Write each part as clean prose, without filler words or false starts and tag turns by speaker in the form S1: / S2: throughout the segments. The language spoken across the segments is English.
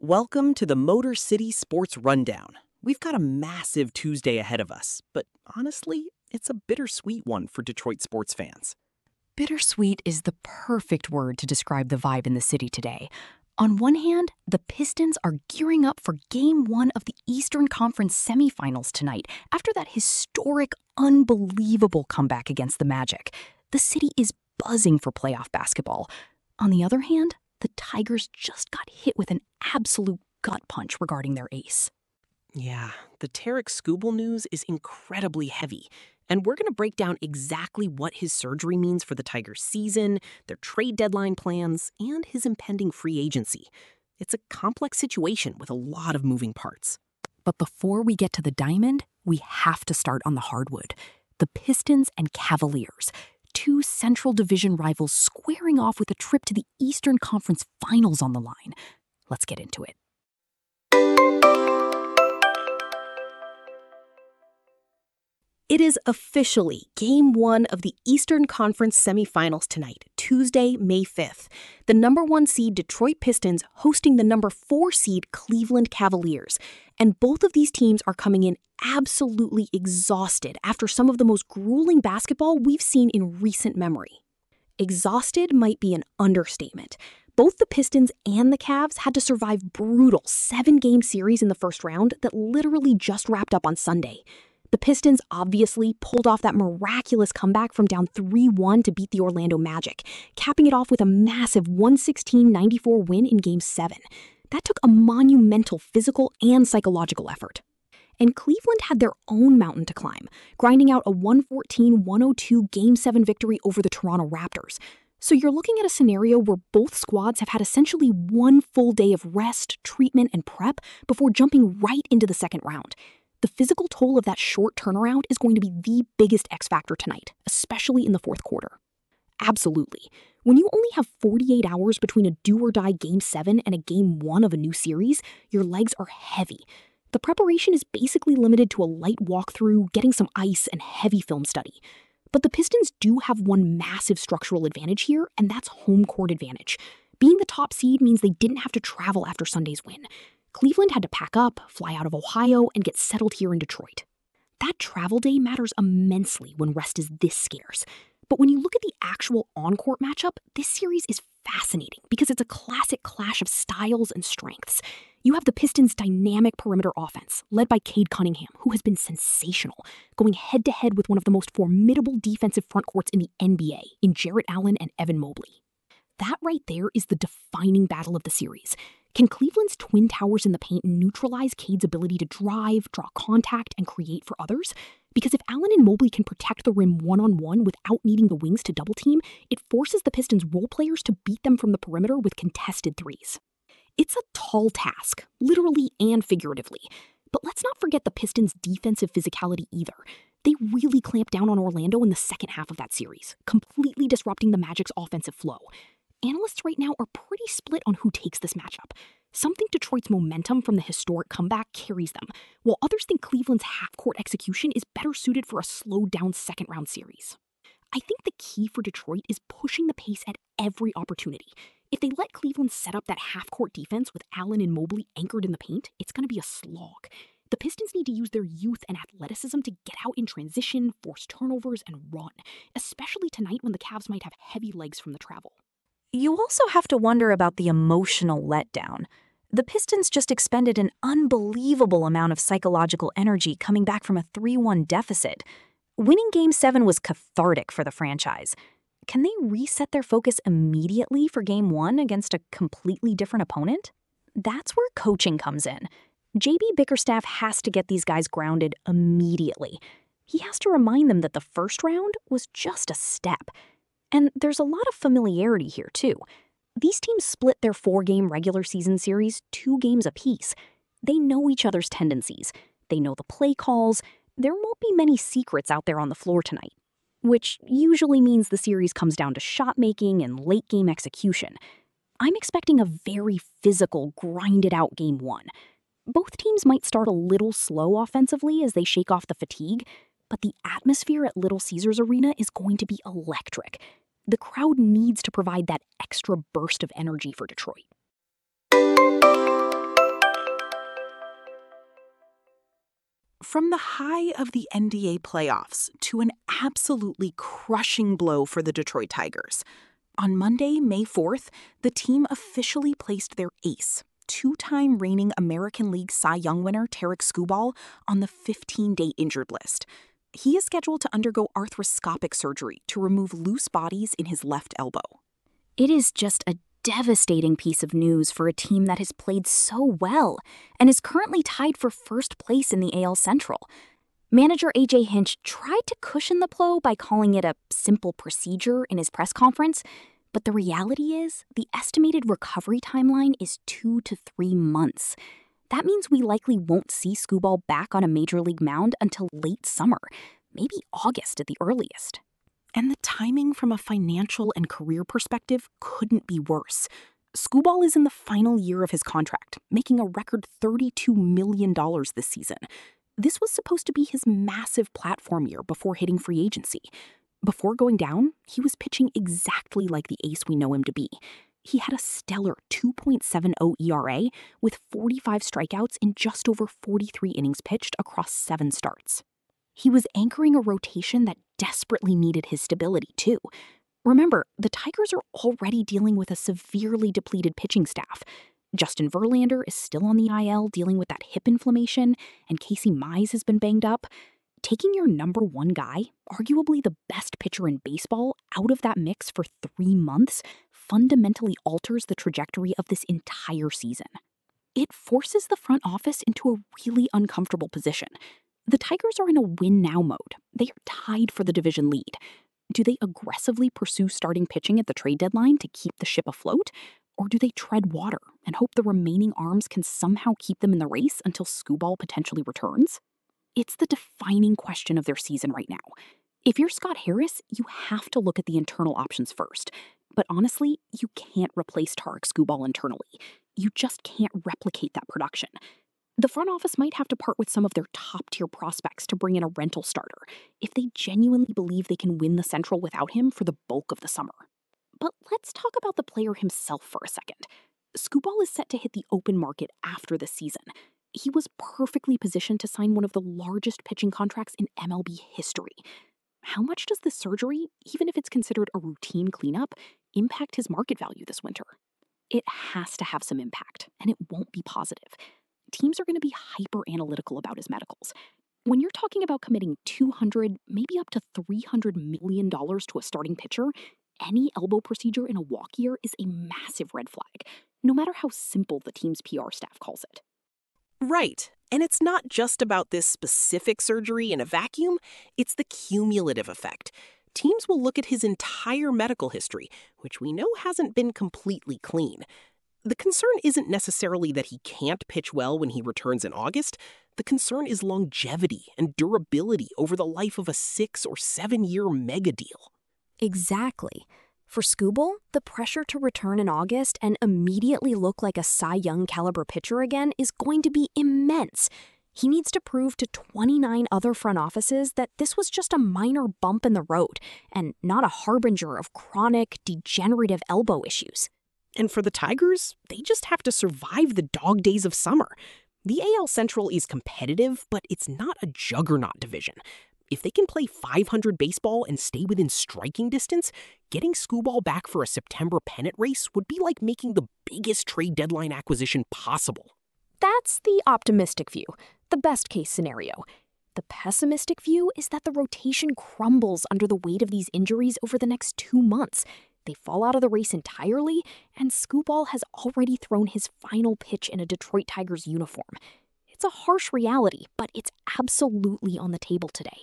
S1: Welcome to the Motor City Sports Rundown. We've got a massive Tuesday ahead of us, but honestly, it's a bittersweet one for Detroit sports fans.
S2: Bittersweet is the perfect word to describe the vibe in the city today. On one hand, the Pistons are gearing up for Game 1 of the Eastern Conference semifinals tonight after that historic, unbelievable comeback against the Magic. The city is buzzing for playoff basketball. On the other hand, the Tigers just got hit with an absolute gut punch regarding their ace.
S1: Yeah, the Tarek Skubal news is incredibly heavy, and we're going to break down exactly what his surgery means for the Tigers' season, their trade deadline plans, and his impending free agency. It's a complex situation with a lot of moving parts.
S2: But before we get to the diamond, we have to start on the hardwood. The Pistons and Cavaliers, two Central Division rivals squaring off with a trip to the Eastern Conference Finals on the line. Let's get into it.
S3: It is officially Game 1 of the Eastern Conference semifinals tonight, Tuesday, May 5th. The number 1 seed Detroit Pistons hosting the number 4 seed Cleveland Cavaliers. And both of these teams are coming in absolutely exhausted after some of the most grueling basketball we've seen in recent memory. Exhausted might be an understatement. Both the Pistons and the Cavs had to survive brutal 7-game series in the first round that literally just wrapped up on Sunday. The Pistons obviously pulled off that miraculous comeback from down 3-1 to beat the Orlando Magic, capping it off with a massive 116-94 win in Game 7. That took a monumental physical and psychological effort. And Cleveland had their own mountain to climb, grinding out a 114-102 Game 7 victory over the Toronto Raptors. So you're looking at a scenario where both squads have had essentially one full day of rest, treatment, and prep before jumping right into the second round. The physical toll of that short turnaround is going to be the biggest X factor tonight, especially in the fourth quarter. Absolutely. When you only have 48 hours between a do-or-die Game 7 and a Game 1 of a new series, your legs are heavy. The preparation is basically limited to a light walkthrough, getting some ice, and heavy film study. But the Pistons do have one massive structural advantage here, and that's home court advantage. Being the top seed means they didn't have to travel after Sunday's win. Cleveland had to pack up, fly out of Ohio, and get settled here in Detroit. That travel day matters immensely when rest is this scarce. But when you look at the actual on-court matchup, this series is fascinating because it's a classic clash of styles and strengths. You have the Pistons' dynamic perimeter offense, led by Cade Cunningham, who has been sensational, going head-to-head with one of the most formidable defensive frontcourts in the NBA in Jarrett Allen and Evan Mobley. That right there is the defining battle of the series. Can Cleveland's twin towers in the paint neutralize Cade's ability to drive, draw contact, and create for others? Because if Allen and Mobley can protect the rim one-on-one without needing the wings to double-team, it forces the Pistons' role players to beat them from the perimeter with contested threes. It's a tall task, literally and figuratively. But let's not forget the Pistons' defensive physicality either. They really clamped down on Orlando in the second half of that series, completely disrupting the Magic's offensive flow. Analysts right now are pretty split on who takes this matchup. Some think Detroit's momentum from the historic comeback carries them, while others think Cleveland's half-court execution is better suited for a slowed-down second-round series. I think the key for Detroit is pushing the pace at every opportunity. If they let Cleveland set up that half-court defense with Allen and Mobley anchored in the paint, it's going to be a slog. The Pistons need to use their youth and athleticism to get out in transition, force turnovers, and run, especially tonight when the Cavs might have heavy legs from the travel.
S2: You also have to wonder about the emotional letdown. The Pistons just expended an unbelievable amount of psychological energy coming back from a 3-1 deficit. Winning Game 7 was cathartic for the franchise. Can they reset their focus immediately for Game 1 against a completely different opponent? That's where coaching comes in. J.B. Bickerstaff has to get these guys grounded immediately. He has to remind them that the first round was just a step. And there's a lot of familiarity here, too. These teams split their 4-game regular season series 2 games apiece. They know each other's tendencies. They know the play calls. There won't be many secrets out there on the floor tonight, which usually means the series comes down to shot-making and late-game execution. I'm expecting a very physical, grinded-out Game 1. Both teams might start a little slow offensively as they shake off the fatigue, but the atmosphere at Little Caesars Arena is going to be electric. The crowd needs to provide that extra burst of energy for Detroit.
S4: From the high of the NBA playoffs to an absolutely crushing blow for the Detroit Tigers. On Monday, May 4th, the team officially placed their ace, two-time reigning American League Cy Young winner Tarik Skubal, on the 15-day injured list. He is scheduled to undergo arthroscopic surgery to remove loose bodies in his left elbow.
S2: It is just a devastating piece of news for a team that has played so well and is currently tied for first place in the AL Central. Manager A.J. Hinch tried to cushion the blow by calling it a simple procedure in his press conference, but the reality is the estimated recovery timeline is 2 to 3 months. That means we likely won't see Skubal back on a major league mound until late summer, maybe August at the earliest.
S4: And the timing from a financial and career perspective couldn't be worse. Skubal is in the final year of his contract, making a record $32 million this season. This was supposed to be his massive platform year before hitting free agency. Before going down, he was pitching exactly like the ace we know him to be. He had a stellar 2.70 ERA with 45 strikeouts in just over 43 innings pitched across 7 starts. He was anchoring a rotation that desperately needed his stability, too. Remember, the Tigers are already dealing with a severely depleted pitching staff. Justin Verlander is still on the IL dealing with that hip inflammation, and Casey Mize has been banged up. Taking your number one guy, arguably the best pitcher in baseball, out of that mix for 3 months fundamentally alters the trajectory of this entire season. It forces the front office into a really uncomfortable position. The Tigers are in a win-now mode. They are tied for the division lead. Do they aggressively pursue starting pitching at the trade deadline to keep the ship afloat? Or do they tread water and hope the remaining arms can somehow keep them in the race until Skubal potentially returns? It's the defining question of their season right now. If you're Scott Harris, you have to look at the internal options first. But honestly, you can't replace Tarik Skubal internally. You just can't replicate that production. The front office might have to part with some of their top-tier prospects to bring in a rental starter if they genuinely believe they can win the Central without him for the bulk of the summer. But let's talk about the player himself for a second. Skubal is set to hit the open market after this season. He was perfectly positioned to sign one of the largest pitching contracts in MLB history. How much does this surgery, even if it's considered a routine cleanup, impact his market value this winter? It has to have some impact, and it won't be positive. Teams are going to be hyper-analytical about his medicals. When you're talking about committing $200, maybe up to $300 million to a starting pitcher, any elbow procedure in a walk year is a massive red flag, no matter how simple the team's PR staff calls it.
S1: Right. And it's not just about this specific surgery in a vacuum, it's the cumulative effect. Teams will look at his entire medical history, which we know hasn't been completely clean. The concern isn't necessarily that he can't pitch well when he returns in August. The concern is longevity and durability over the life of a 6 or 7 year mega deal.
S2: Exactly. For Skubal, the pressure to return in August and immediately look like a Cy Young caliber pitcher again is going to be immense. He needs to prove to 29 other front offices that this was just a minor bump in the road and not a harbinger of chronic, degenerative elbow issues.
S1: And for the Tigers, they just have to survive the dog days of summer. The AL Central is competitive, but it's not a juggernaut division. If they can play .500 baseball and stay within striking distance, getting Skubal back for a September pennant race would be like making the biggest trade deadline acquisition possible.
S2: That's the optimistic view, the best case scenario. The pessimistic view is that the rotation crumbles under the weight of these injuries over the next 2 months. They fall out of the race entirely, and Skubal has already thrown his final pitch in a Detroit Tigers uniform. It's a harsh reality, but it's absolutely on the table today.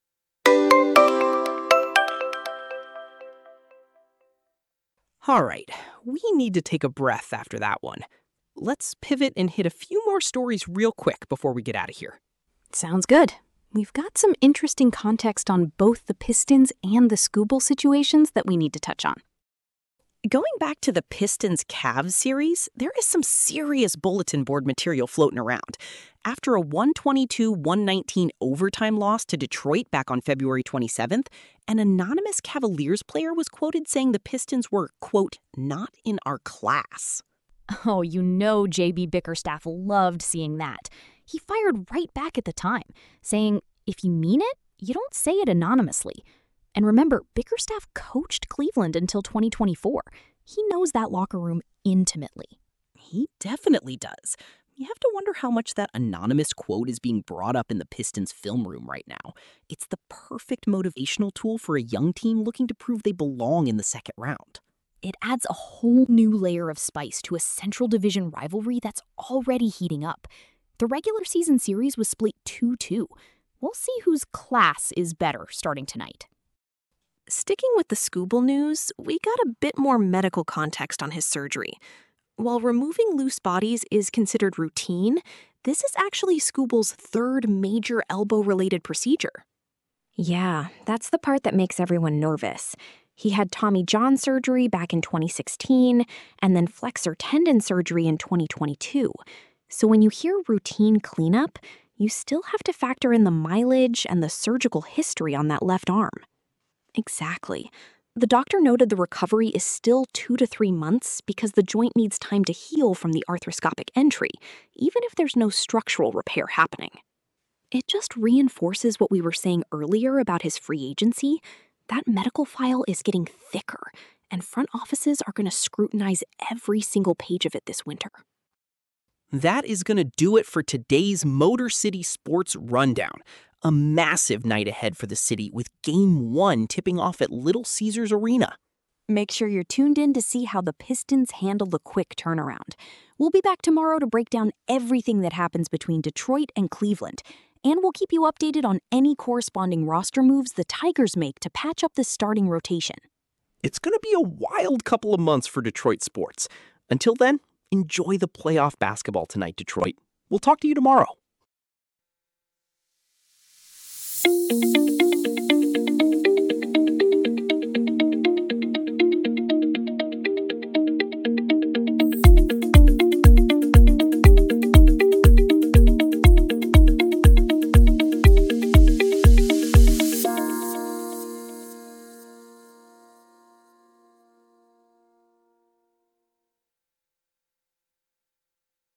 S1: All right, we need to take a breath after that one. Let's pivot and hit a few more stories real quick before we get out of here.
S2: Sounds good. We've got some interesting context on both the Pistons and the Skubal situations that we need to touch on.
S1: Going back to the Pistons-Cavs series, there is some serious bulletin board material floating around. After a 122-119 overtime loss to Detroit back on February 27th, an anonymous Cavaliers player was quoted saying the Pistons were, quote, not in our class.
S2: Oh, you know J.B. Bickerstaff loved seeing that. He fired right back at the time, saying, "If you mean it, you don't say it anonymously." And remember, Bickerstaff coached Cleveland until 2024. He knows that locker room intimately.
S1: He definitely does. You have to wonder how much that anonymous quote is being brought up in the Pistons film room right now. It's the perfect motivational tool for a young team looking to prove they belong in the second round.
S2: It adds a whole new layer of spice to a Central Division rivalry that's already heating up. The regular season series was split 2-2. We'll see whose class is better starting tonight.
S3: Sticking with the Skubal news, we got a bit more medical context on his surgery. While removing loose bodies is considered routine, this is actually Skubal's third major elbow-related procedure.
S2: Yeah, that's the part that makes everyone nervous. He had Tommy John surgery back in 2016, and then flexor tendon surgery in 2022. So when you hear routine cleanup, you still have to factor in the mileage and the surgical history on that left arm. Exactly. The doctor noted the recovery is still 2 to 3 months because the joint needs time to heal from the arthroscopic entry, even if there's no structural repair happening. It just reinforces what we were saying earlier about his free agency. That medical file is getting thicker, and front offices are going to scrutinize every single page of it this winter.
S1: That is going to do it for today's Motor City Sports Rundown. A massive night ahead for the city with Game 1 tipping off at Little Caesars Arena.
S2: Make sure you're tuned in to see how the Pistons handle the quick turnaround. We'll be back tomorrow to break down everything that happens between Detroit and Cleveland. And we'll keep you updated on any corresponding roster moves the Tigers make to patch up the starting rotation.
S1: It's going to be a wild couple of months for Detroit sports. Until then, enjoy the playoff basketball tonight, Detroit. We'll talk to you tomorrow.